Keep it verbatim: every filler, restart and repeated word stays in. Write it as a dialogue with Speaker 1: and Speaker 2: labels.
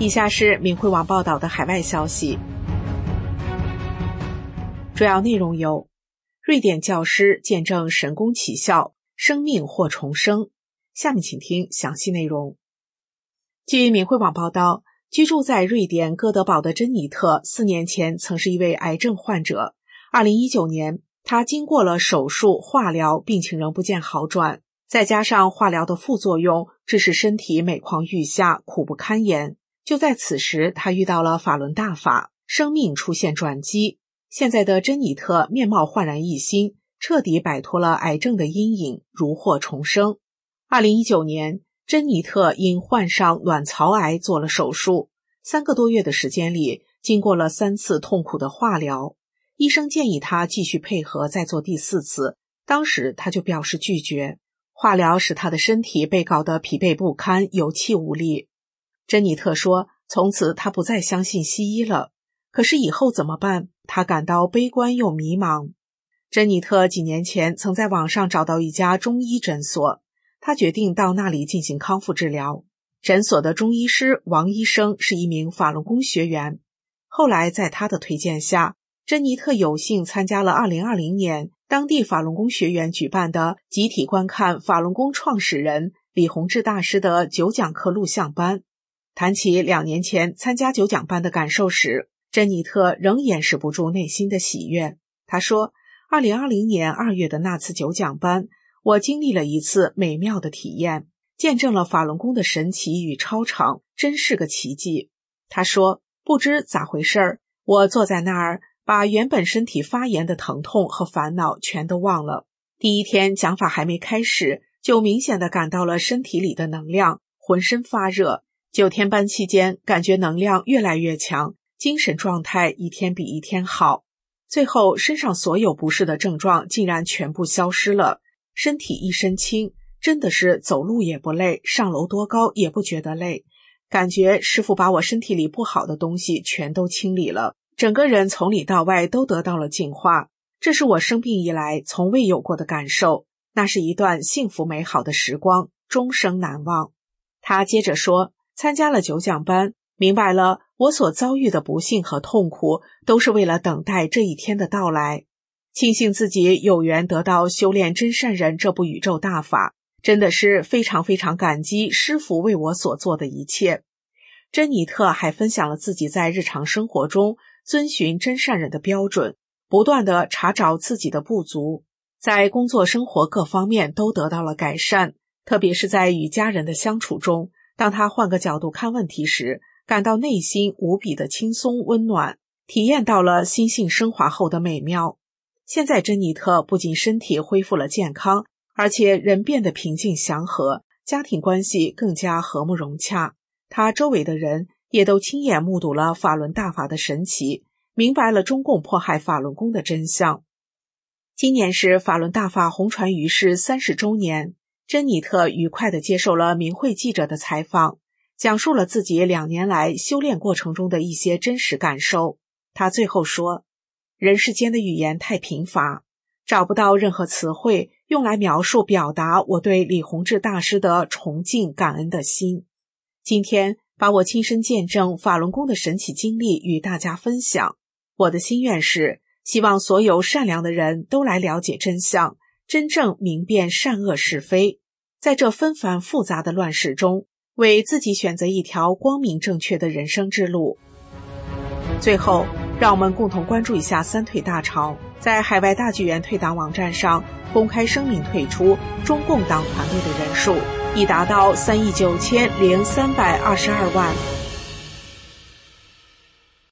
Speaker 1: 以下是明慧网报道的海外消息，主要内容有：瑞典教师见证神功奇效，生命或重生。下面请听详细内容。据明慧网报道，居住在瑞典哥德堡的珍妮特四年前曾是一位癌症患者。二零一九年，她经过了手术、化疗，病情仍不见好转，再加上化疗的副作用，致使身体每况愈下，苦不堪言。就在此时，她遇到了法轮大法，生命出现转机。现在的珍妮特面貌焕然一新，彻底摆脱了癌症的阴影，如获重生。二零一九年，珍妮特因患上卵巢癌做了手术，三个多月的时间里，经过了三次痛苦的化疗。医生建议她继续配合再做第四次，当时她就表示拒绝。化疗使她的身体被搞得疲惫不堪，有气无力。珍妮特说，从此她不再相信西医了。可是以后怎么办？她感到悲观又迷茫。珍妮特几年前曾在网上找到一家中医诊所，她决定到那里进行康复治疗。诊所的中医师王医生是一名法轮功学员。后来在他的推荐下，珍妮特有幸参加了二零二零年当地法轮功学员举办的集体观看法轮功创始人李洪志大师的九讲课录像班。谈起两年前参加九讲班的感受时，珍妮特仍掩饰不住内心的喜悦。她说，二零二零年二月的那次九讲班，我经历了一次美妙的体验，见证了法轮功的神奇与超常，真是个奇迹。她说，不知咋回事儿，我坐在那儿，把原本身体发炎的疼痛和烦恼全都忘了。第一天讲法还没开始，就明显地感到了身体里的能量，浑身发热。九天班期间，感觉能量越来越强，精神状态一天比一天好。最后身上所有不适的症状竟然全部消失了，身体一身轻，真的是走路也不累，上楼多高也不觉得累。感觉师父把我身体里不好的东西全都清理了，整个人从里到外都得到了净化。这是我生病以来从未有过的感受，那是一段幸福美好的时光，终生难忘。他接着说，参加了九讲班，明白了我所遭遇的不幸和痛苦都是为了等待这一天的到来。庆幸自己有缘得到修炼真善人这部宇宙大法，真的是非常非常感激师父为我所做的一切。珍妮特还分享了自己在日常生活中遵循真善人的标准，不断地查找自己的不足，在工作生活各方面都得到了改善，特别是在与家人的相处中，当他换个角度看问题时，感到内心无比的轻松温暖，体验到了心性升华后的美妙。现在珍妮特不仅身体恢复了健康，而且人变得平静祥和，家庭关系更加和睦融洽。他周围的人也都亲眼目睹了法轮大法的神奇，明白了中共迫害法轮功的真相。今年是法轮大法红传于世三十周年，珍妮特愉快地接受了明慧记者的采访，讲述了自己两年来修炼过程中的一些真实感受。他最后说，人世间的语言太贫乏，找不到任何词汇用来描述表达我对李洪志大师的崇敬感恩的心。今天把我亲身见证法轮功的神奇经历与大家分享，我的心愿是希望所有善良的人都来了解真相，真正明辨善恶是非，在这纷繁复杂的乱世中，为自己选择一条光明正确的人生之路。最后，让我们共同关注一下三退大潮。在海外大剧院退党网站上公开声明退出中共党团队的人数已达到三亿九千零三百二十二万。